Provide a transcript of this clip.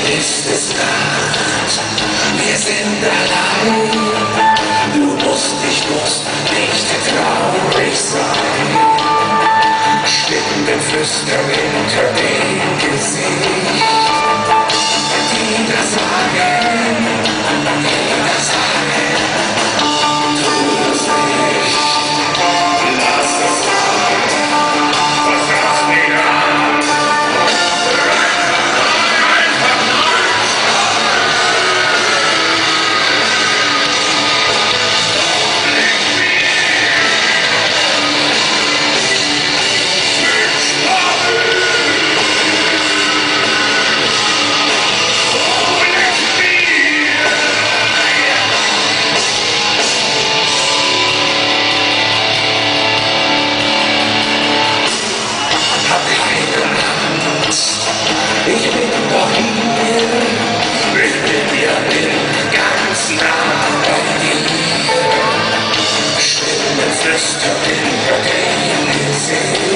ist es Nacht, wir sind allein. Du musst nicht traurig sein. Stimmen flüstern hinter dem Gesicht. Die das sagen, tu es nicht. Lass es sein. Was hast du wieder an? Ich bin doch hier, ich bin ganz nah bei dir. Stimmen flüstern hinter dem Gesicht.